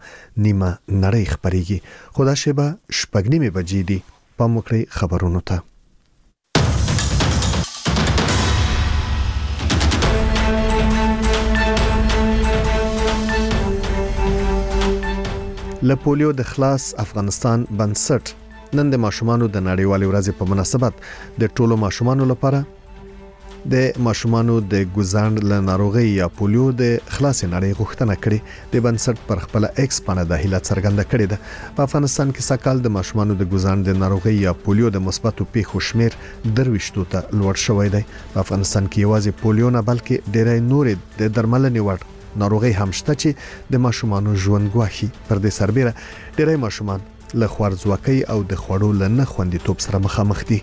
نیمه نړۍ خبرېږي. خو دا شیبه 6:30 بجې دي. پام وکړئ خبرونو ته. له پولیو د خلاص افغانستان بنسټ نن د ماشومانو د نړیوالې ورځې په مناسبت د ټولو ماشومانو لپاره د ماشومانو د ګوزاند له ناروغي یا پولیو د خلاص نړۍ غوښتنه کړې. د بنسټ پر خپل ایکس باندې د هیله څرګنده کړې ده. په افغانستان کې سکهال د ماشومانو د ګوزاند د ناروغي یا پولیو د مثبتو پیښو شمیر 23 ته لوړ شوی دی. په افغانستان کې یوازې پولیو نه بلکې ډېرې نورې د درملنې وړ ناروغي هم شته چې د ماشومانو ژوند ګواښي. پر دې سربېره ډېری ماشومان له خوارځواکۍ او د خوړو له نه خوندیتوب سره مخامخ دي.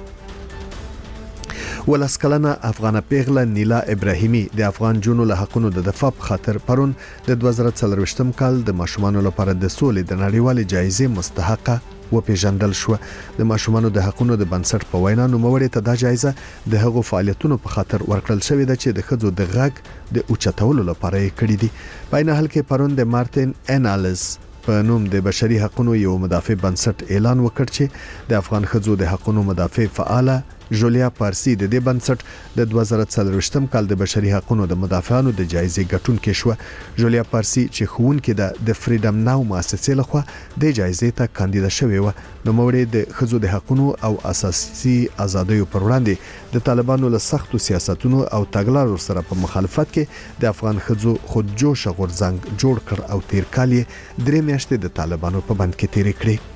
ولسکلنه افغانه پیغله نیلا ابراهیمی د افغان جنونو له حقونو د دفاع په خاطر پرون د 2024 کال د ماشومانو لپاره د سولې د نړیوالې جایزې مستحقه وپیژندل شو. د ماشومانو د حقونو د بنسټ په وینا نوموړي ته دا جایزه د هغو فعالیتونو په خاطر ورکړل شوې ده چې د ښځو د غږ د اوچتولو لپاره یې کړې دي. په عین حال کې پرون د مارټین انالیز په نوم د بشري حقوقو یو مدافع بنسټ اعلان وکړ چې د افغان ښځو د حقوقو مدافع فعاله جولیا پارسی د دې بنسټ د 2024 کال د بشري حقوقو د مدافعانو د جایزې ګټونکې شو. جولیا پارسی چې ښوونکې د فریډم ناو مؤسسې لخوا د جایزې ته کاندیدا شوې و. نوموړي د ښځو د حقوقو او اساسي آزادیو پر وړاندې د طالبانو له سختو سیاستونو او تګلارو سره په مخالفت کې د افغان ښځو خودجوش غورځنګ جوړ کړ او تیر کال یې 3 میاشتې د طالبانو په بند کې تیرې کړې.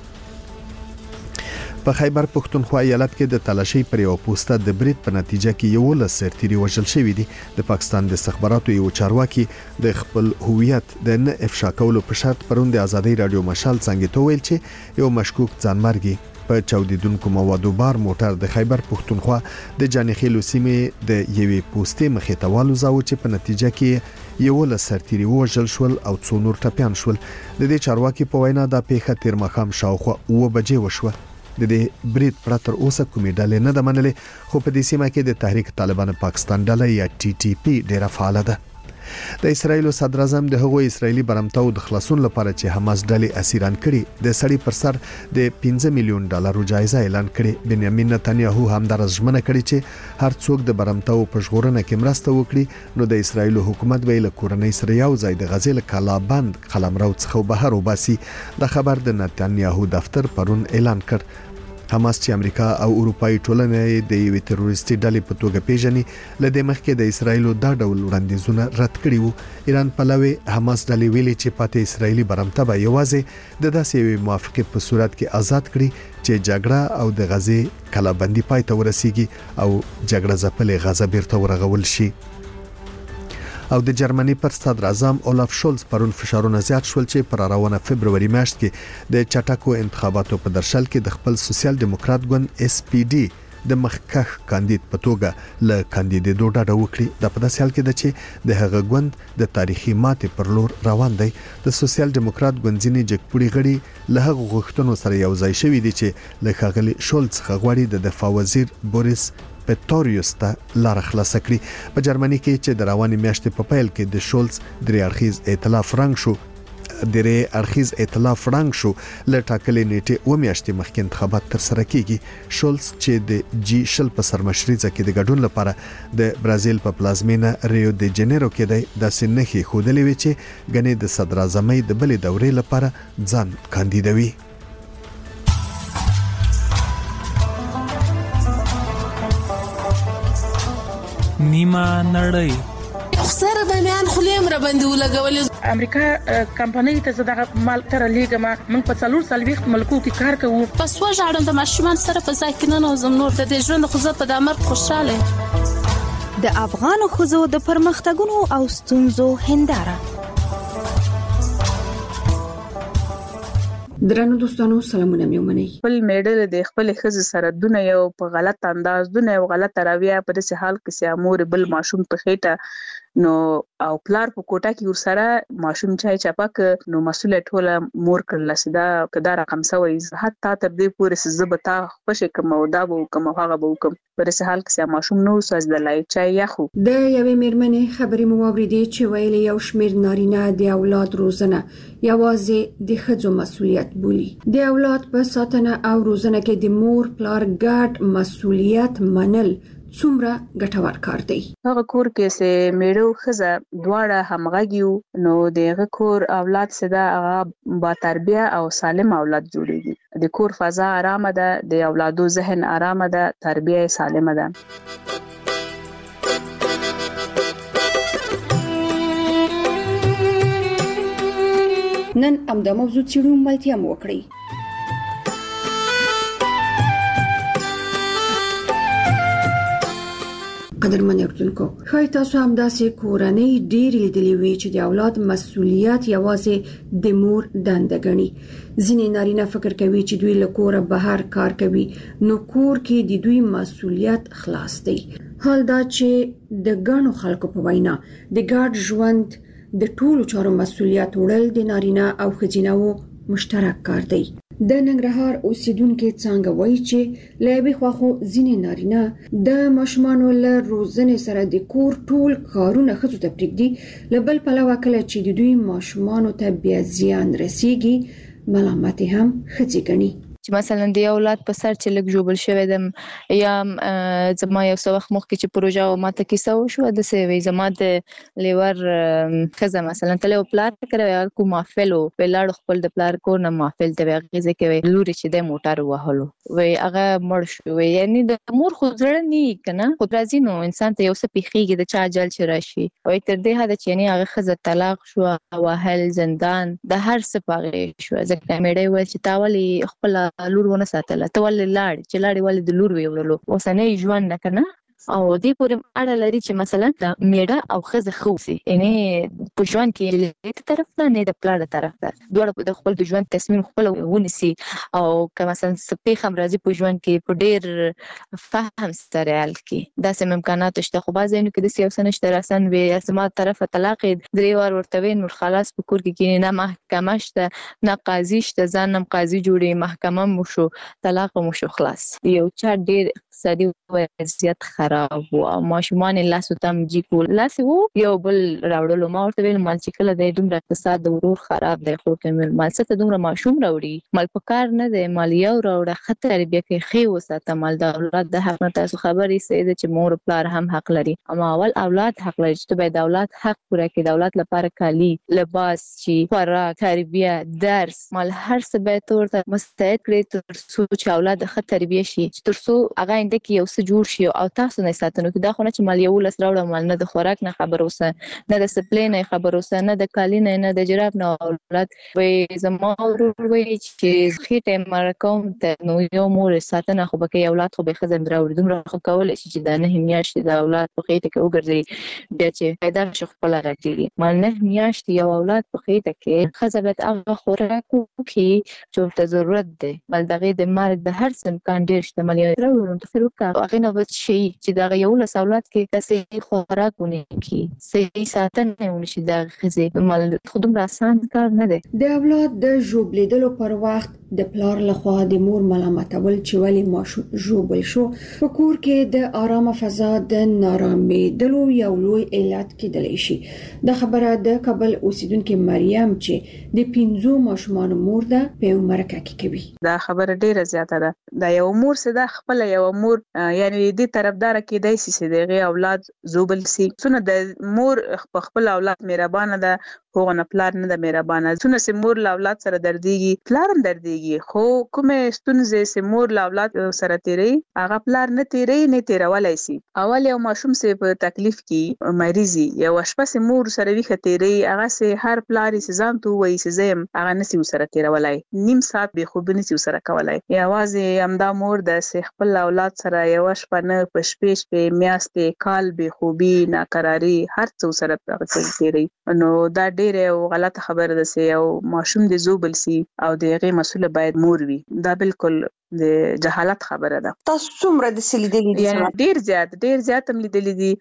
په خیبر پښتونخوا ایالت کې د تلاشي پر یو پوسټه د برید په نتیجه کې 11 سرتیري وژل شوي دي. د پاکستان د استخباراتو یو چارواکي د خپل هویت د نه افشا کولو په شرط پرون د ازادي رادیو مشال څنګه ته ویل چې یو مشکوک ځانمرګي په چاودیدونکو موادو بار موټر د خیبر پښتونخوا د جانخیلو سیمې د یوې پوسټې مخې ته والوزاوه چې په نتیجه کې 11 سرتیري وژل شول او 2 نور ټپيان شول. د دې چارواکي په وینا دا پیښه تیر ماښام شاوخوا 9 بجې وشوه. د دې برید پرتر اوسه کومې ډلې نه د منلې، خو په دې سیمه کې د تحریک طالبان پاکستان ډله یا TTP ډیره فعال ده. د اسرایل صدر اعظم د هغوی اسرایلی برمتاو د خلاصون لپاره چې حماس ډلې اسیران کړي د سړی پر سر د $15 میلیون جایزه اعلان کړي. بنیامین نتنیاهو هم درژمنه کړي چې هر څوک د برمتاو په ژغورنه کې مرسته وکړي نو د اسرایل حکومت به له کورنۍ سره یو ځای د غزې له کلابند قلمرو څخه بهر وباسي. د خبر د نتنیاهو دفتر پرون اعلان کړ. حماس چې امریکا او اروپאי ټولنې د یوې تروریستي ډلې په توګه پیژني لدې مخکې د اسرایل دا ډول وړاندیزونه رد کړي وو. ایران پلوي حماس ډلې ویلي چې پاتې اسرایلی برمته به یوازې د داسې یوې موافقې په صورت کې آزاد کړي چې جګړه او د غزې کلابندي پای ته ورسیږي او جګړه ځپلې غزه بیرته ورغول شي. او د جرمني پر صدر اعظم اولاف شولز پرون فشارونه زیات شول چې پر روانه February میاشت کې د چټکو انتخاباتو په درشل کې د خپل سوسیال دیموکرات ګوند SPD د مخکښ کاندید په توګه له کاندیدېدو ډډه وکړي. د په داسې حال کې ده چې د هغه ګوند د تاریخي ماتې پر لور روان دی. د سوسیال دیموکرات ګوند ځینې جګپوړي غړي له هغه غوښتنو سره یو ځای شوي دي چې له ښاغلي شولز څخه غواړي د دفاع وزیر بوریس پټوریوس ته لار خلاص کړي. په جرمني کې چې د رواني میاشتې په پیل کې د شولز درې اړخیز ائتلاف رنګ شو له ټاکلې نیټې و میاشتې مخکې انتخابات تر سره کیږي. شولز چې د G20 په سرمشرۍ کې د ګډون لپاره د برازیل په پلازمینه ریو دی جنیرو کې دی داسې نښې ښودلې وي چې ګنې د صدر اعظمۍ د بلې دورې لپاره ځان کاندیدوي. نیمه نړۍ سره د میان خلیم را باندې ولګول. امریکا کمپنۍ ته زړه مال تر لیګما موږ په 4 ملکو کې کار کوو. پس وژاړم د ماشومان سره په ځای کې نه نوزم نور د دې ژوند خو زه په دامر خوشاله. د افغان ښځو د پرمختګونو او ستونزو هنداره. درنو دوستانو سلامونه مې ومنئ. خپل میډل د خپل ښځې سره دونه یو په غلط انداز دونه یو غلط رویه په دې حال کې چې امور بل ماشوم په خېټه نو او پلار په کوټه کې ورسره ماشوم چای چپک نو مسؤل ټوله مور کړل سدا کدا رقم سوي حتی تر دې پورې زبتا خوشې کوم او دا به کوم هغه به کوم پر سهال کې ماشوم نو ساز د لای چای یخو د یوې میرمنې خبرې مو واوریدې چې ویلي یو شمېر نارینه د اولاد روزنه یوازې د ښځو مسؤلیت بولي. د اولاد په ساتنه او روزنه کې د مور پلار ګډ مسؤلیت منل څومره ګټور کار دی. هغه کور کې سه میړو خزه دواړه همغږیو نو دغه کور اولاد سدا هغه با تربیه او سالم اولاد جوړیږي. د کور فضا آرامه ده، د اولادو ذهن آرامه ده، تربیه سالمه ده. نن امدا موضوع چیرو ملتیا مو وکړي. قدرمن اردوونکو خای تاسو هم داسې کورنۍ ډېری لیدلې وي چې د اولاد مسؤلیت یوازې د مور دنده ګڼي. ځینې نارینه فکر کوي چې دوی له کوره بهر کار کوي نو کور کې د دوی مسؤلیت خلاص دی. حال دا چې د ګڼو خلکو په وینا د ګډ ژوند د ټولو چارو مسؤلیت وړل د نارینه او ښځینه مشترک کار دی. د ننګرهار اوسیدونکو څنګه وایي چې لایبي خواخو ځینې نارینه د ماشومانو له روزنې سره د کور ټول کارونه ښځو ته پرېږدي. له بل پلوه کله چې د دوی ماشومانو ته بیا زیان رسیږي ملامت هم ښځې ګڼي. چې مثلا د اولاد په سر چې لګ جوړ شوی دم یا زما یو څو وخت مخکې چې پروژه او ماته کیسه وشو د سوي زما د لیور خزه مثلا تل پلان کړو کو محفل او پلاړ خپل د پلار کو نه محفل ته غیزه کوي لوري چې د موټر وهلو وای هغه مړ شو یعنی د مور خو زړه نه کنه خو راځي نو انسان ته یو څه پیخیږي د چا جل چې راشي وای تر دې هدا چې نه هغه خزه طلاق شو او هل زندان د هر څه پاغې شو ځکه مېړې و چې تاولي خپل لور ونه ساتله ته ولې لاړ چې لاړې ولې د لور ویولو اوسنۍ ژوند نه کنه او دې پورې اړه لري چې مثلا د میړه او ښځه خوسي یعنی په ژوند کې له طرف نه د پلار طرف ته دوړ د خپل د ژوند تصمیم خپل ونیسي او که مثلا سپې خم راځي په ژوند کې په ډېر فهم سره حل کی دا سم امکانات شته خو بعضې نو کې د سیاست نشته راسن وي اسما طرف طلاق درې وار ورته وین نور خلاص په کور کې نه محکمه شته نه قاضي شته ځانم قاضي جوړي محکمه مو شو طلاق مو شو خلاص یو چا ډېر اقتصادي وضعیت خراب او ماشومان لاسو تم جی کول لاس وو یو بل راوړلو ما ورته ویل مال چې کله د دومره اقتصاد د ورور خراب دی خو کوم مال څه ته دومره ماشوم راوړي مال په کار نه دی مال یو راوړه خطر بیا کې خي وساته مال د اولاد د حق نه تاسو خبرې سید چې مور پلار هم حق لري اما اول اولاد حق لري چې به د اولاد حق پوره کړي د اولاد لپاره کالی لباس چې خوراک تربیه درس مال هر څه به تور مستعد کړي تر څو چې اولاد ښه تربیه شي تر څو هغه کې یو څه جوړ شي او تاسو نه ساتنو کې دا خو نه چې مال یو لس راوړم مال نه د خوراک نه خبر اوسه نه د سپلې نه خبر اوسه نه د کالی نه د جراب نه اولاد وې زما ورور وې چې خېټه مرکوم ته نو یو مور ساتنه خو به اولاد خو به خزم راوړي دومره خو کول شي چې دا نه میاشتې د اولاد په خېټه کې وګرځي بیا چې پیدا شي خپل راکړي مال نه میاشتې یو اولاد په خېټه کې خزبت هغه خوراک کې چې ته ضرورت دی مال دغه د مرګ د هر څه امکان ډېر شته مال یو هغه نو شي چې دا یو له اولاد کې تاسو خوراکونه کی صحیح ساتنه ونشي دا غزه مال خودم آسان کار نه دی د اولاد د ژوبلیدلو پر وخت د پلار لخوا د مور ملامتول چې ولی ماشوم ژوبل شو په کور کې د آرامه فضا د نارامېدلو یو لوی علت کېدلی شي. د خبره د کابل اوسیدونکو مریم چې د 15 ماشومان مور ده په مرکه کې کوي. دا خبره ډیره زیاته ده دا یو مور سره خپل یو مور یعنی دې طرفدار کې دای سي دغه اولاد زوبل سي څونه د مور خپل اولاد مهربانه ده خو نه پلار نه د مهربانه څونه سي مور له اولاد سره درديږي پلار هم درديږي خو کومه ستونزې سي مور له اولاد سره تیری هغه پلار نه تیری نه تیرولای سي اول یو ماشوم سي په تکلیف کې مریضي یو شپه سي مور سره وی ختيري هغه سي هر پلار سي ځان تو وای سي زم هغه نسي سره تیرولای نیم ساعت به خوب نسي سره کولای یوازې امدا مور د خپل اولاد سره یو شپه نه پښپېش په میاشتې کال به خوبي ناقراری هر څه سره تیری نو دا ډېر غلطه خبره ده سي او ماشوم د زوبل سي او دغه مسؤل باید مور وي دا بالکل د جهالت خبره ده. تاسو څومره د سلیدلې دي؟ یعنی ډیر زیات هم لیدلې دي.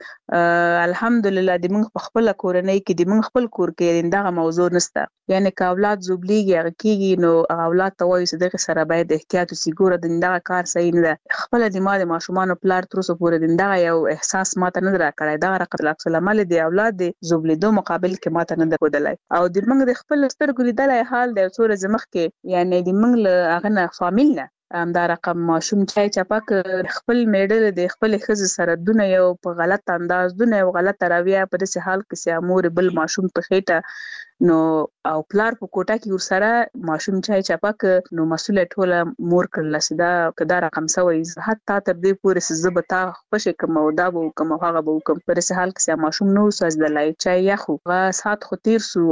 الحمدلله د موږ په خپل کورنۍ کې د موږ خپل کور کې دغه موضوع نشته. یعنی که اولاد زوبليږي هغه کېږي نو هغه اولاد ته وایي چې دغه سره باید احتیاط وسي. ګوره دغه کار صحیح نه ده. خپل د ماشومان پلار تر اوسه پورې دغه یو احساس ماته نه راکړی. دغه رقم العمل د اولاد د زوبلیدو مقابل کې ماته نه درودلای او د موږ د خپل سترګو لیدلای حال د څو ورځې مخکې یعنی د موږ له هغه نه فامیل نه دا رقم ماشوم چای چپاک خپل میډل د خپل خزه سره دونه یو په غلط انداز دونه یو غلط راویه په داسې حال کې چې امور بل ماشوم په خېټه نو او پلار په کوټه کې ورسره ماشوم چای چپاک نو مسؤلیت ټوله مور کړل سدا کدا رقم سوي حتی تر دې پورې چې زبتا خوشې کوم او دا وو کوم هغه وو کوم په داسې حال کې ماشوم نو سوځ د لای چای یا خو سات خو تیر سو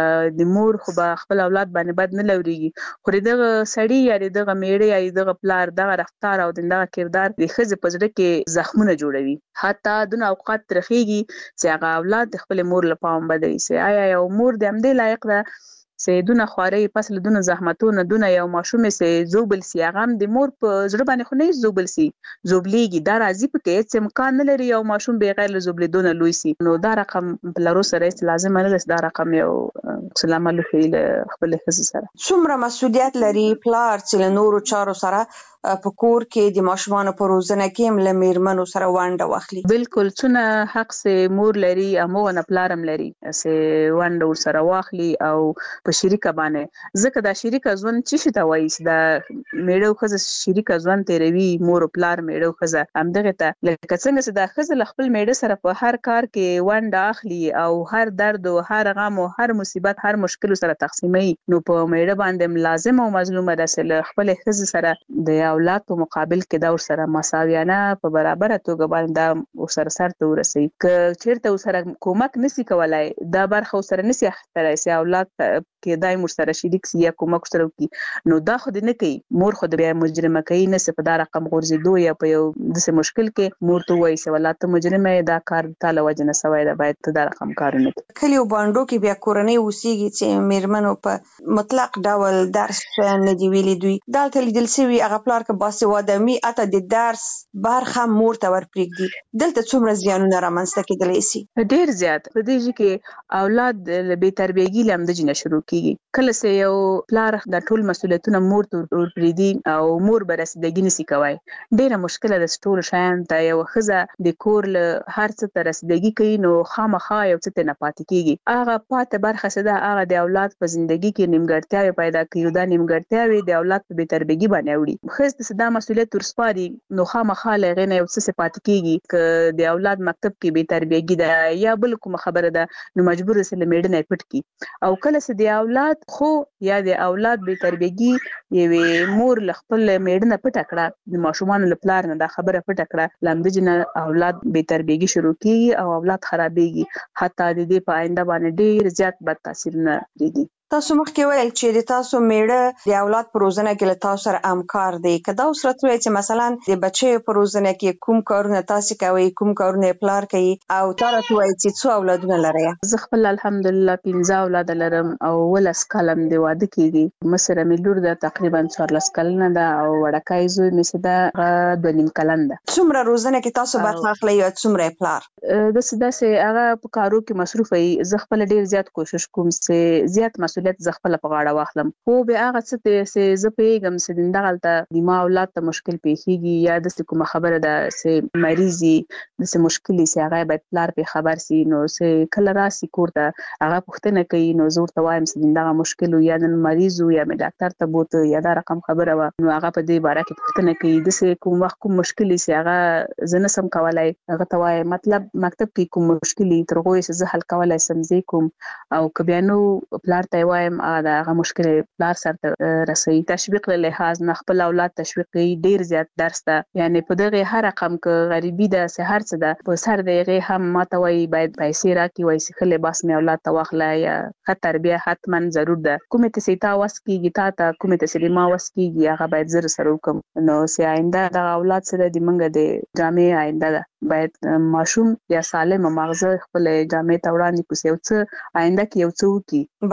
د مور خو خپل اولاد باندې بد نه لوريږي خو دغه سړی یا دغه میړه یا دغه پلار دغه رفتار او دغه کردار د خزه پزړه کې زخمونه جوړوي. حتی دونه اوقات ترخیږي چې هغه اولاد خپل مور لپاره بدوي سي آیا یو مور د امدې لایق ده سیدونه خواري پس له دونه زحمتونه دونه یو ماشوم سي زوبل سي هغه د مور په زړه باندې خو نه زوبل سي زوبليږي دا راځي په کې چې امکان نه لري یو ماشوم بغیر زوبلیدونه لوي سي نو دا رقم بلارو سره لازم نه دا رقم یو سلام علیکم خپل خزي سره څومره مسؤلیت لري پلار چې نورو چارو سره په کور کې د ماشومان په روزنه کې هم لمیرمنو سره وانډه واخلي. بالکل څونه حق سه مور لري امو نه پلارم لري سه وانډه ور سره واخلي او په شریکه باندې ځکه دا شریکه ځوان چې تا وایي دا میړو خزه شریکه ځوان تیروي مور پلار میړو خزه همدغه ته لکه څنګه چې دا خزه خپل میړه سره په هر کار کې وانډه اخلي او هر درد او هر غم او هر مصیبت هر مشکل سره تقسیمي نو په میړه باندې لازم او مظلومه ده خپل خزه سره د اولاد په مقابل کې دا ور سره مساویانه په برابر توګه باندې سر ته ورسي ک چیرته سره کومک نسی کولای دا برخه سره نسی اخترای سي اولاد کې دایم سره شریک سي یا کومک سره کی نو دا خود نه کوي مور خود بیا مجرمه کوي نه څه په دا رقم غورځي یا په یو د مشکل کې مور ته وایي چې ولات مجرمه دا کار تعالی وجنه سوای دا باید دا رقم کار نه کوي کلیو باندې کې بیا کورنۍ وسیږي چې میرمنو په مطلق ډول درس نه دی ویلي دوی دلته لیدل سوي هغه پلار کې باسواده می اته د درس برخه مور ته ورپرېږدي دلته څومره زیانونه رامنځته کېدلی سي ډیر زیات په دې کې اولاد له بې تربیګي لم د جنه شروع کیږي کله سه یو پلار د ټول مسؤلیتونه مور ته ورپرېږدي او مور برسیدګي نسی کوي ډیره مشکله ده ټول شان ته یو خزه د کور له هر څه ته رسیدګي کوي نو خامخا یو څه نه پاتې کیږي هغه پاتې برخه سده هغه د اولاد په ژوندۍ کې نیمګړتیاوې پیدا کوي دا نیمګړتیاوې د اولاد په بې تربیګي باندې وړي خزه دا مسؤلیت ورسپاري نو خامخا لغې نه یو څه پاتې کیږي ک د اولاد مکتب کې بې تربیګي ده یا بل کوم خبره ده نو مجبور سه لمېډ نه پټ کی او کله سه د اولاد خو یا د اولاد بې تربیګي یوه مور خپل میډ نه پټ کړه د ماشومان لپاره نه دا خبره پټ کړه لمدجنه اولاد بې تربیګي شروع کیږي او اولاد خرابېږي حتی د دې په آینده باندې ډیر زیات بد تاثیر نه لري تاسو مخکې ویل چې د تاسو میړه د اولاد په روزنه کې له تاسو سره همکار دی که دا صورت وي چې مثلا د بچي په روزنه کې کوم کارونه تاسو کوي کوم کارونه پلار کوي او تاسو وایي چې څو اولادونه لري زه خپل الحمدلله 15 اولاد لرم او ولس کلم دی واده کیږي مسره ملور ده تقریبا 14 کلنه ده او وړکای زوی مې ده 2.5 کلن ده څومره روزنه کې تاسو برخه اخلي او څومره پلار د سداسه هغه په کارو کې مصروف وي زه خپل ډیر زیات کوشش کوم چې زیات مسؤلیت ز خپل په غاړه واخلم خو به هغه څه چې ز پیغام سدين دغلته د ما اولاد ته مشکل پیښیږي یا د کومه خبره ده چې مریضي د مشکلې چې هغه باید پلار په خبر سي نو چې کله راسي کوړه هغه پوښتنه کوي نو زور ته وایم چې دغه مشکل یا د مریض یا د ډاکټر ته بوته یا دا رقم خبره و نو هغه په دې باره کې پوښتنه کوي د کوم وخت کوم مشکل چې هغه زنه سم کولای هغه ته وای مطلب مکتب کې کوم مشکل ترغوي چې زه حل کولای سمځي کوم او کبيانو پلار ته وایم هغه مشکل پلار سره رسي تشویق له لحاظ نه خپل اولاد تشویق کوي ډیر زیات درس ده یعنی په دغه هر رقم ک غریبي ده سه هر څه ده په سر دغه هم ماته وای باید پیسې راکې وای سه خله باس مې اولاد ته واخلا یا خطر بیا حتما ضرور ده کومه ته سیتا واس کیږي تا کومه ته سلیما واس کیږي هغه باید زر سره وکم نو سه آینده د اولاد سره د منګه د جامع آینده ده باید ماشوم یا سالم مغزه خپل جامع ته وړاندې کوي او څه آینده کې یو څه وکي bale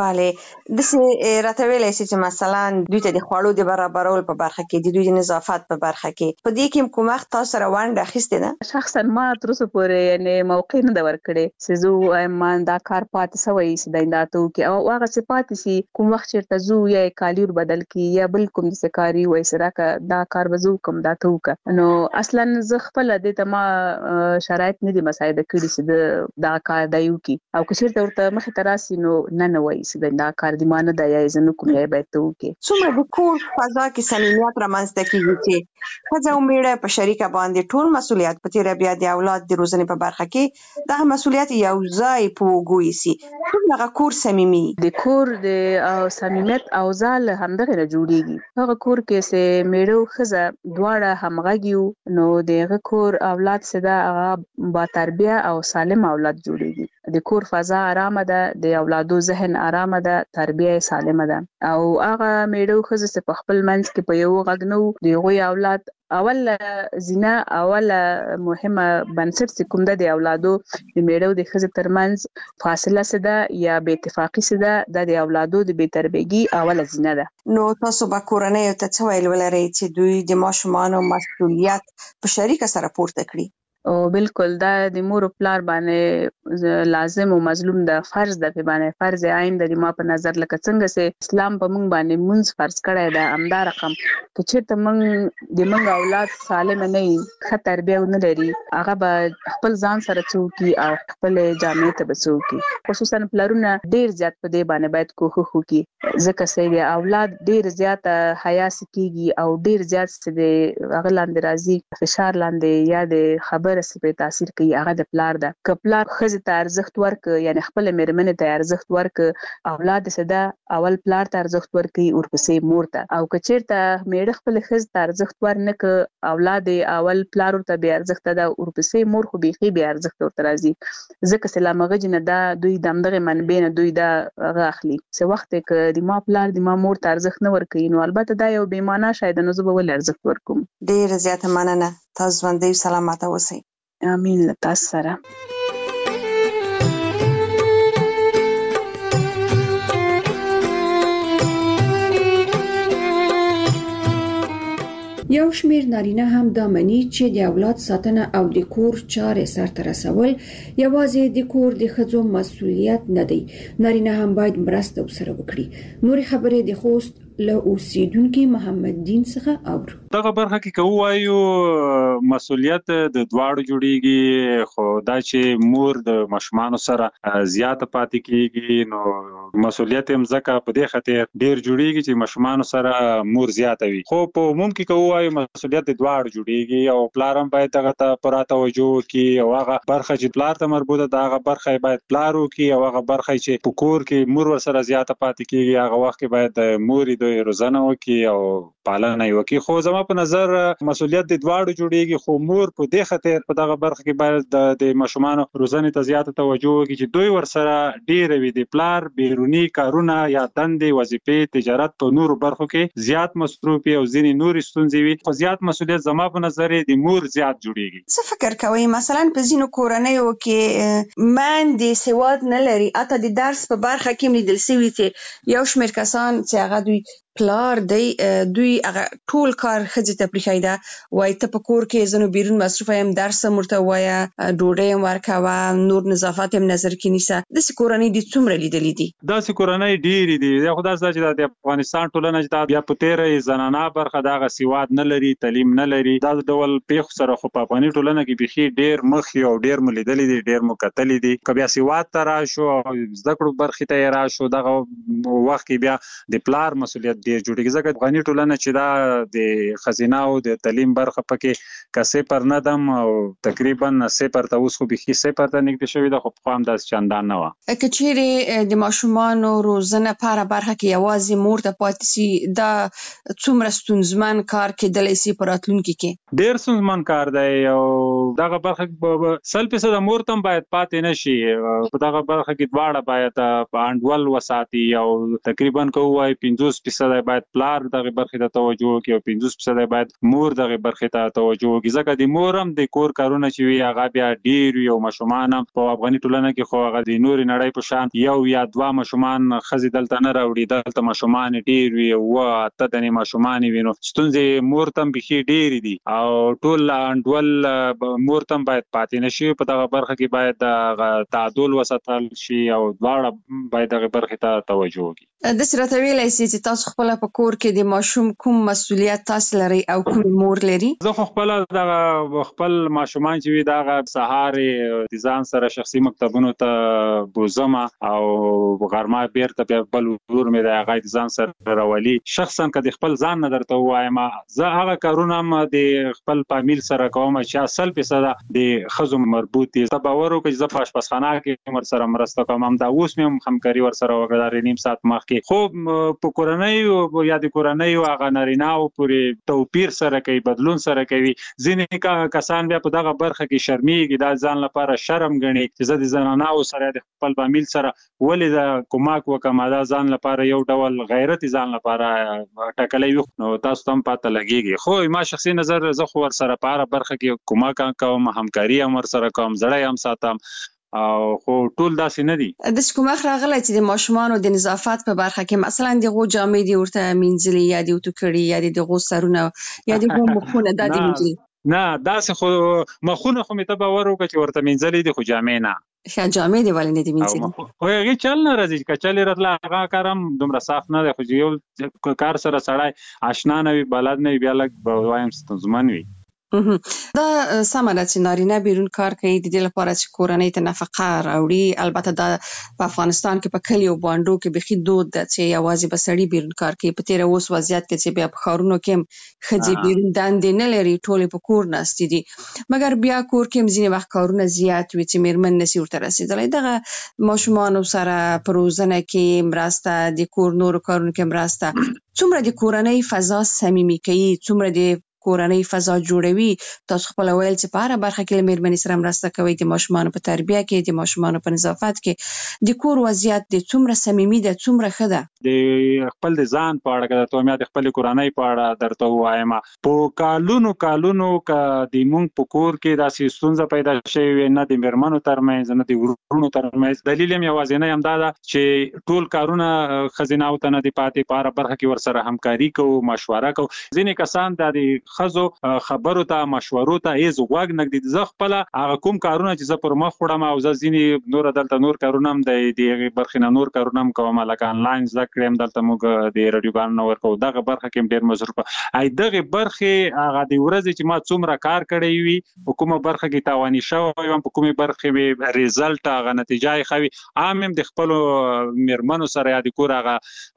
داسې راته ویلی شي چې مثلا دوی ته د خوړو د برابرولو په برخه کې د دوی د نظافت په برخه کې په دې کې کوم وخت تاسو سره ونډه اخیستې ده؟ شخصا ما تر اوسه پورې یعنی موقع نه ده ورکړې چې زه وایم ما دا کار پاتې سوی چې دا انداتو کې او هغه چې پاتې شي کوم وخت چېرته زو یا کالي ور بدل کی یا بل کوم څه کاری وای سره کا دا کار وزو کوم دا تو کا نو اصلا زه خپل د تما شرایط نه دي مساعده کړی چې دا کار دایو کی او که چېرته ورته مخ تراسي نو نه وای چې دا کار دی مان نه دی زنه کوم یې به تو کې څومره د کور فضا کې صمیمیت رامنځته کیږي چې ښځه او میړه په شریکه باندې ټول مسؤلیت په تیر بیا د اولاد د روزنې په برخه کې دا مسؤلیت یو ځای په وګوي سي هغه کور صمیمي د کور د صمیمیت او ځال همدغه نه جوړیږي هغه کور کې سه میړو ښځه دواړه همغږیو نو دغه کور اولاد سدا هغه با تربیه او سالم اولاد جوړیږي د کور فضا آرامه ده د اولادو ذهن آرامه ده تربیه سالمه ده او هغه میړو ښځه په خپل منځ کې په یو غږ نو دغه اولاد اول زینا اول مهمه بنسټ کوم د اولادو د میړو د ښځې ترمنځ فاصله سده یا بې اتفاقی سده د اولادو د بې تربیګي اول زینا ده نو تاسو به کورنۍ ته څه ویل ولرئ چې دوی د ماشومانو مسؤلیت په شریکه سره پورته کړي؟ او بالکل دا د مور پلار باندې لازم او مظلوم د فرض د په باندې فرض عین د ما په نظر لکه څنګه سه اسلام په موږ باندې منځ فرض کړی دا امدا رقم چې چېرته موږ د موږ اولاد سالم نه وي ښه تربیه نه لري هغه به خپل ځان سره څوکي او خپل جامع ته بڅوکي خصوصا پلارونه ډیر زیات په دې باندې باید کوښښ وکړي ځکه چې د اولاد ډیر زیات حیا سکیږي او ډیر زیات د هغه لاندې راځي فشار لاندې یا د خبر سپه تاثیر کوي هغه د پلار ده کپلار خزه ته ارزښت ورک یعنی خپل میرمنه ته ارزښت ورک اولاد سده اول پلار ته ارزښت ورکي او پسې مور ته او کچیرته میړه خپل خزه ته ارزښت ورنک اولاد اول پلار ته به ارزښت ده او پسې مور خو بيخي به ارزښت ورته راځي ځکه سلامغه جن دا دوی دمدغه منبع نه دوی دا غاخلي څه وخت کې د ما پلار د ما مور ته ارزښت نه ورکي نو البته دا یو بې معنا شاید نه زه به ول ارزښت ورکوم ډیر زیاته مننه تاسو باندې سلامات اوسئ امين لتاسو سره یو شمیر نارینه هم دا مني چې د اولاد ساتنه او د کور چارې سرته رسول یوازې د کور د ښځو مسؤلیت نه دی نارینه هم باید مرسته وسره وکړي نورې خبرې د خوست له اوسیدونکو محمد دین څخه اورو دغه برخه کې کوایو مسؤلیت د دواړو جوړیږي خو دا چې مور د ماشومان سره زیات پاتې کیږي نو مسؤلیت هم ځکه په دې خاطر ډیر جوړیږي چې ماشومان سره مور زیات وي خو په عموم کې کوایو مسؤلیت د دواړو جوړیږي او پلارم باید دغه ته پوره توجه وکړي او هغه برخه چې پلار ته مربوطه ده هغه برخه باید پلار وکړي او هغه برخه چې په کور کې مور سره زیات پاتې کیږي هغه وخت کې باید مور د روزنه وکړي او پالنه وکړي خو زما په نظر مسؤلیت د دواړو جوړیږي خو مور په دې خاطر په دغه برخه کې باید د ماشومان روزنې ته زیات توجه وکړي چې دوی ورسره ډیر وي د پلار بیرونی کارونه یا دندې وظیفې تجارت په نورو برخو کې زیات مصروف او ځینې نورې ستونزې وي خو زیات مسؤلیت زما په نظر د مور زیات جوړیږي څه فکر کوئ مثلا په ځینو کورنیو کې ماندې سواد نه لري اته د درس په برخه کې لیدل شوی چې یو شمېر کسان چې هغه دوی پلار دی دوی هغه ټول کار خځې ته پریښایده وای ته په کور کې زنو بیرون مصروف یم درس مرته وایا ډوډۍ ورکوه نور نظافت هم نظر کې نیسه داسې کورنۍ د څومره لیدلې دي داسې کورنۍ ډېرې دي دا خو داسې چې د افغانستان ټولنه چې بیا په تیره زنانه برخه دغه سواد نه لري تعلیم نه لري دا ډول پیښو سره خو په افغاني ټولنه کې بيخي ډېر مخ یو ډېر ملیدلې دي ډېر مکتلې دي که بیا سواد ته راشو زده کړو برخې ته راشو دغه وخت کې بیا د پلار مسؤلیت ډیر جوړیږي ځکه افغاني ټولنه چې دا د خزینه او د تعلیم برخه پکې کسې پر نه دم او تقریبا 0 ته اوس خو بيخي 0 ته نږدې شوی د خو په هم داس چندان نه و کچېره د ماشومان روزنه په برخه کې یوازې مور ته پاتې سي دا څومره ستونزمن کار کېدلی سي په راتلونکي کې ډیر ستونزمن کار دی او دغه برخه 100% د مور ته باید پاتې نشي په دغه برخه کې دواړه باید په انډول وساتي او تقریبا کوی 50% 50% باید پلار دغه برخې ته توجه وکړي او 50% باید مور دغه برخې ته توجه وکړي ځکه د مور هم د کور کارونه چې وي هغه بیا ډیر وي او ماشومان هم په افغاني ټولنه کې خو هغه د نورې نړۍ په شان یو یا دوه ماشومان ښځې دلته نه راوړي دلته ماشومان ډیر وي او اته دنې ماشومان وي نو ستونزې مور ته هم بیخي ډېرې دي او ټول انډول مور ته هم باید پاتې نه شي په دغه برخه کې باید تعادل وساتل شي او دواړه باید دغه برخې ته توجه وکړي. داسې راته ویلی سي چې تاسو خپله په کور کې د ماشوم کوم مسؤلیت تاسو لرئ او کوم مور لري؟ زه خو خپله دغه خپل ماشومان چې وي دغه سهار د ځان سره شخصي مکتبونو ته بوزم او غرمه بیرته بیا بل ورور مې د هغه د ځان سره راولي. شخصا که د خپل ځان نه درته ووایم زه هغه کارونه هم د خپل فامیل سره کوم چې 100% د ښځو مربوط دي. ته باور وکړه چې زه په اشپزخانه کې ورسره مرسته کوم همدا اوس مې هم همکاري ورسره وکړه نیم ساعت مخکې خو په کورنۍ یا د کورنۍ هغه نارینه‌و پورې توپیر سره کوي بدلون سره کوي. ځینې کسان بیا په دغه برخه کې شرمېږي دا ځان لپاره شرم ګڼي چې زه د زنانه‌و سره د خپل فامیل سره ولې د کومک وکم دا ځان لپاره یو ډول غیرت ځان لپاره ټاکلی وي نو تاسو ته هم پته لګېږي. خو ما شخصي نظر زه خو ورسره په هره برخه کې کومک کوم همکاري هم ورسره کوم زړی هم ساتم او خو ټول داسې نه دي. داسې کوم وخت راغلی چې د ماشومانو د نظافت په برخه کې مثلا دغو جامې دي ورته مینځلي یا دې ورته کړي یا دغو سرونه یا دغو مخونه دا دې مینځلي؟ نه داسې خو مخونه خو مې ته باور وکړه چې ورته مینځلي دي خو جامې نه. ښه جامې دې ولې نه دي مینځلي؟ خو هغې چل نه راځي که چل یې راتله هغه کار هم دومره صاف نه دی خو چې یو کار سره سړی اشنا نه وي بلد نه وي بیا لږ به وایم ستونزمن وي. دا سمه ده چې نارینه بیرون کار کوي د دې لپاره چې کورنۍ ته نفقه راوړي. البته دا په افغانستان کې په کلیو بانډو کې بیخي دود ده چې یوازې به سړي بیرون کار کوي. په تېره اوس وضعیت کې چې بیا په ښارونو کې هم ښځې بیرون دندې نه لري ټولې په کور ناستې دي مګر بیا کور کې هم ځینې وخت کارونه زیات وي چې میرمن نشي ورته رسېدلی. دغه ماشومانو سره په روزنه کې مرسته د کور نورو کارونو کې مرسته څومره د کورنۍ فضا صمیمي کوي څومره د کورنۍ فضا جوړوي. تاسو خپل ویل چې په هره برخه کې له میرمنې سره مرسته کوي د ماشومانو په تربیه کې د ماشومانو په نظافت کې د کور وضعیت د څومره صمیمي ده څومره ښه ده؟ د خپل د ځان په اړه که درته وایم یا د خپلې کورنۍ په اړه درته ووایم په کالونو که د موږ په کور کې داسې ستونزه پیدا شوې وي نه د میرمنو ترمنځ نه د ورونو ترمنځ دلیل هم یوازینی همدا ده چې ټول کارونه ښځینه‌و ته نه دي پاتې په هره برخه کې ورسره همکاري کوو مشوره کوو. ځینې کسان د ښځو خبرو ته مشورو ته هیڅ غوږ نه ږدي. زه خپله هغه کوم کارونه چې زه پر مخ وړم او زه ځینې نور دلته نور کارونه هم د هغې برخې نه نور کارونه هم کوم لکه انلاین زده کړې هم دلته موږ د راډیوګانو نه ورکوو دغه برخه کې هم ډېر مصروفه دغې برخې هغه د ورځې چې ما څومره کار کړی وي په کومه برخه کې تاواني شوی یم په کومې برخې مې ریزلټ هغه نتیجه یې ښه وي عام هم د خپلو میرمنو سره یا د کور هغه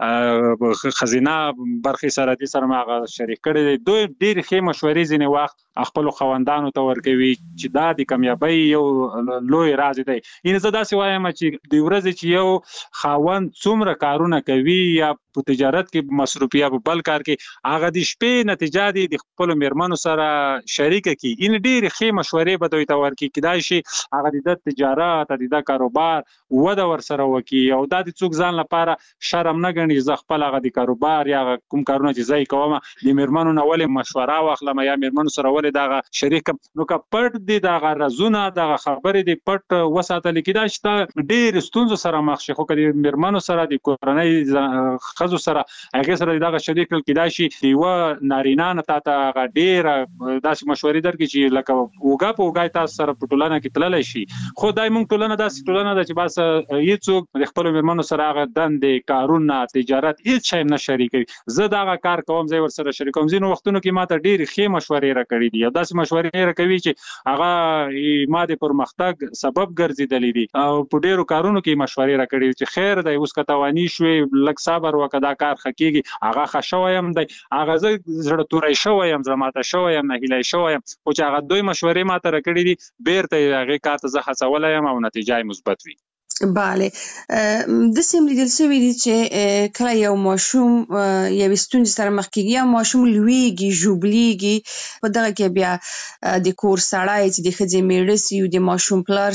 ښځینه برخې سره دې سره مې هغه شریک کړی دی. دوی ډېرې ښې مشورې ځینې وخت خپلو خاوندانو ته ورکوي چې دا د کامیابۍ یو لوی راز دی. یعنې زه داسې وایم چې د ورځې چې یو خاوند څومره کارونه کوي یا په تجارت کې مصروف یا په بل کار کې هغه د شپې نتیجه دی د خپلو میرمنو سره شریکه کړي. یعنې ډېرې ښې مشورې به دوی ته ورکړي کیدای شي هغه د تجارت د کاروبار وده ورسره وکړي او دا د څوک ځان لپاره شرم نه ګڼي زه خپل هغه د کاروبار یا کوم کارونه چې زه یې کوم د میرمنو نه ولې مشوره واخلم یا میرمنو سره ولې دغه شریک نو که پټ دي دغه رازونه دغه خبرې دي پټ وساتل کیدای شي ډېر ستونزو سره مخ شي. خو که د میرمنو سره د کورنۍ ښځو سره هغې سره دغه شریک کړل کیدای شي د یوه نارینه نه تا ته هغه ډېره داسې مشورې درکړي چې لکه اوږه په اوږه تاسو سره په ټولنه کې تللی شي. خو دا موږ ټولنه داسې ټولنه ده چې بس هېڅوک د خپلو میرمنو سره هغه دندې کارونه تجارت هېڅ شی نه شریکوي. زه دغه کار کوم زه یې ورسره شریکوم. ځینو وختونو کې ما ته ډېرې ښې مشورې راکړي دي او داسې مشورې راکوي چې هغه ما د پرمختګ سبب ګرځېدلی دي او په ډېرو کارونو کې مشورې راکړي دي چې خیر دی اوس که تواني شوې لږ صبر وکړه دا کار ښه کېږي هغه ښه شوی یم دی هغه زه زړه توری شوی یم زړه ماته شوی یم نهیلی شوی یم خو چې هغه دوی مشورې ما ته راکړي دي بیرته یې هغې کار ته زه هڅولی یم او نتیجه یې مثبت وي. بله داسې هم لیدل شوي دي چې کله یو ماشوم یوې ستونزې سره مخ کېږي یا ماشوم لویږي ژوبلیږي په دغه کې بیا د کور سړی چې د ښځې میړه سي او د ماشوم پلار سي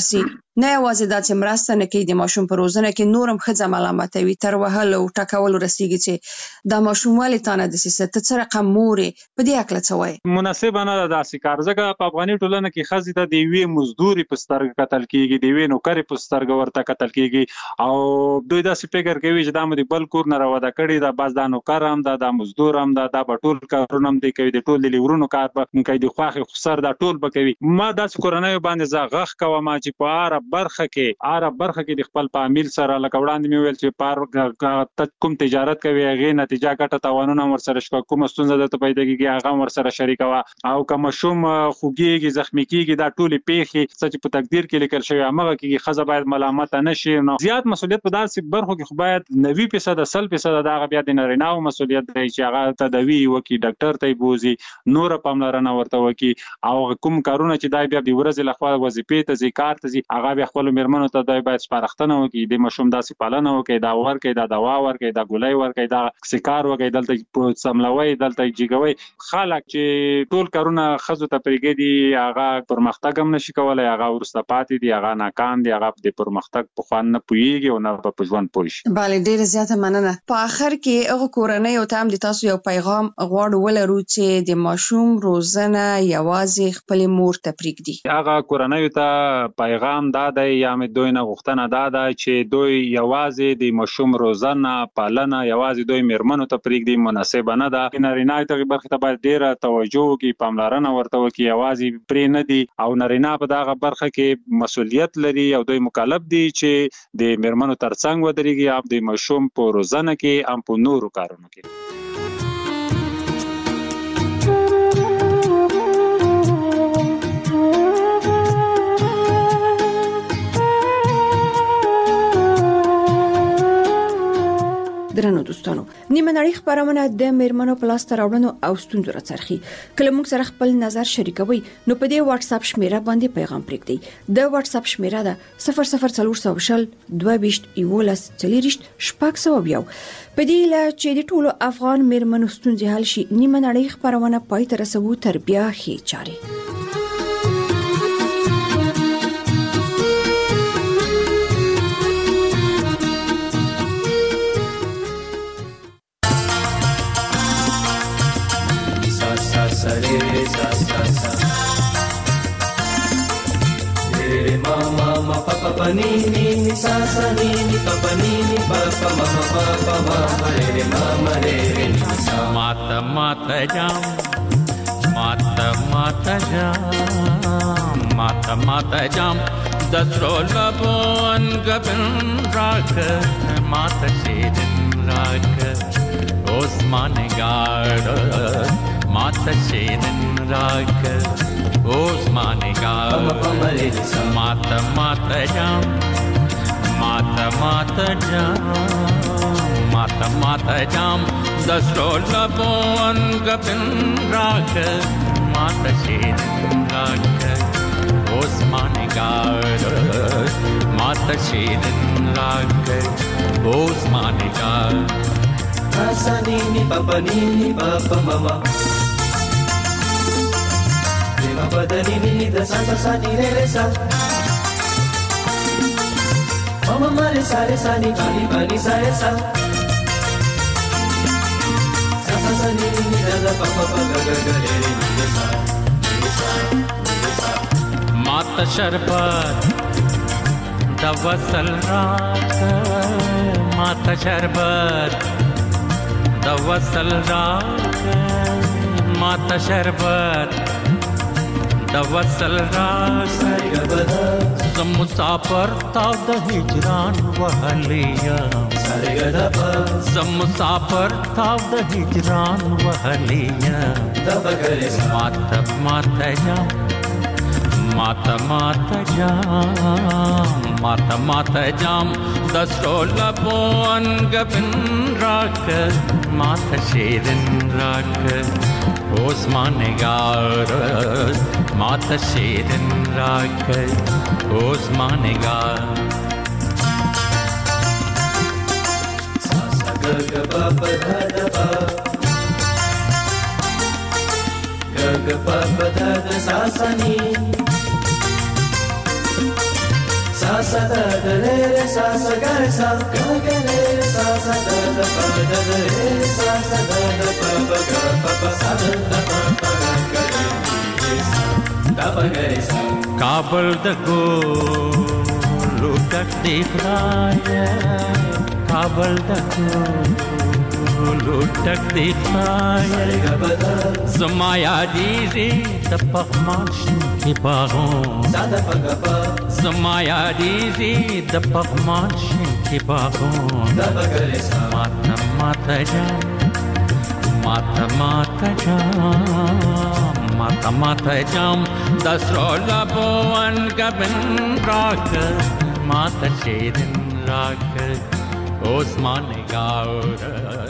نه یوازې دا چې مرسته نه کوي د ماشوم په روزنه کې، نورم ښځه ملامتوي، تر وهلو او ټکولو رسیږي چې دا ماشوم ولې تا نه دسیسه، ته څه رقم مور یې، په دې هکله څه وایې؟ مناسبه نه ده داسې کار، ځکه په افغاني ټولنه کې ښځې ته د یوې مزدوري په سترګه کتل کېږي، د یوې نوکرې په سترګه ورته کتل کېږي، او دوی داسې فکر کوي چې دا مو د بل کور نه راوده کړې ده، بس دا نوکر هم ده، دا مزدور هم ده، دا به ټول کارونه هم دی کوي، د ټول د لیورونو کار به کوي، د خواښې خسر دا ټول به کوي. ما داسې کورنیو باندې زه غږ کوم چې په هره برخه کې د خپل فامیل سره، لکه وړاندې مې ویل چې کوم تجارت کوي هغې نتیجه ګټه تاوانونه ورسره شته، کومه ستونزه درته پیدا کېږي هغه هم ورسره شریکوه، او که ماشوم خوږېږي زخمي کېږي، دا ټولې پیښې څه چې په تقدیر کې لیکل شوي همغه کېږي. ښځه باید ملامته نه شي. نو زیات مسؤلیت په داسې برخو کې خو باید 90% 100% د هغه بیا د نارینه‌و مسؤلیت دی چې هغه تداوي وکړي، ډاکټر ته یې بوزي، نوره پاملرنه ورته وکړي، او کوم کارونه چې دی بیا د ورځې لخوا وظیفې ته ځي، کار ته ځي، هغه بیا خپلو مېرمنو ته دی باید سپارښتنه وکړي، د ماشوم داسې پالنه وکړي، دا ورکړئ، دا دوا ورکړئ، دا ګولۍ ورکړئ، دا سکار وکړئ، دلته سملوئ، دلته جګوئ. خلک چې ټول کارونه ښځو ته پرېږدي هغه پرمختګ هم نشي کولی، هغه وروسته پاتې دي، هغه ناکام دي، هغه د پرمختګ په خوند نه پوهېږي او نه په ژوند پوه شي. بله، ډېره زیاته مننه. په آخر کې هغه کورنیو ته هم د تاسو یو پیغام غواړو ولرو چې د ماشوم روزنه یوازې خپلې مور ته پرېږدي. هغه کورنیو ته پیغام دا دی، یا مې دوی نه غوښتنه دا ده چې دوی یوازې د ماشوم روزنه پالنه یوازې دوی مېرمنو ته پرېږدي، مناسبه نه ده. نارینه دغې برخې ته باید ډېره توجه وکړي، پاملرنه ورته وکړي، یوازې پرې نه دي، او نارینه په دغه برخه کې مسؤلیت لري او دوی مکلف دي چې د مېرمنو ترڅنګ ودرېږي، هم د ماشوم په روزنه کې هم په نورو کارونو کې. درنو دوستانو، نیمه نړۍ خبرونه د میرمنو په لاس راوړنو او ستونزو راڅرخي. کله موږ سره خپل نظر شریکوي نو په دې واتس اپ شمیره باندې پیغام پرېږدئ. د واتس اپ شمیره ده 00400 22 11 40 600. په دې لا چې د ټولو افغان میرمنو ستونزې حل شي، نیمه نړۍ خبرونه پای ته رسوو تر بیا ښې چارې. Mata jam, mata jam, dasrol bon gabin rak, mata shedin rak, Osman gar, mata shedin rak, Osman gar, mata jam, mata jam, dasrol bon gabin rak, mata shedin rak, Osman gar, mata shedin rak, Osman gar. Sa ni ni papa mama, ni papa da ni da sa ni re sa, mama mare sa ni bani sa re sa, sa ni da papa ga re ni sa, Mata sharbat da wasal raat, mata sharbat da wasal raat, mata sharbat da wasal raat, zam musafir ta da hijran wahliya, zam musafir ta da hijran wahliya, mata jam, mata jam, dasrol bon gabin rak, mata shedin rak, Osman gar, mata shedin rak, Osman gar. sa ga ga pa pa da pa, ga pa pa da sa ni. sa ga re sa ga ga re sa sa da da pa da ga re sa sa da da pa pa ga pa pa sa da da pa pa ga ga re sa da pa ga re sa Kabul द गोलू तक दिख रहा काबल द गोलू तक दिख रहा ज़माया दीज़ी दपकमाश की बागों ज़माया दीज़ी दपकमाश की बागों माता माता जा माता माता जा माता माता जाम दसरो लबोन गबन राक माता शेरन राक ओस्मान गावर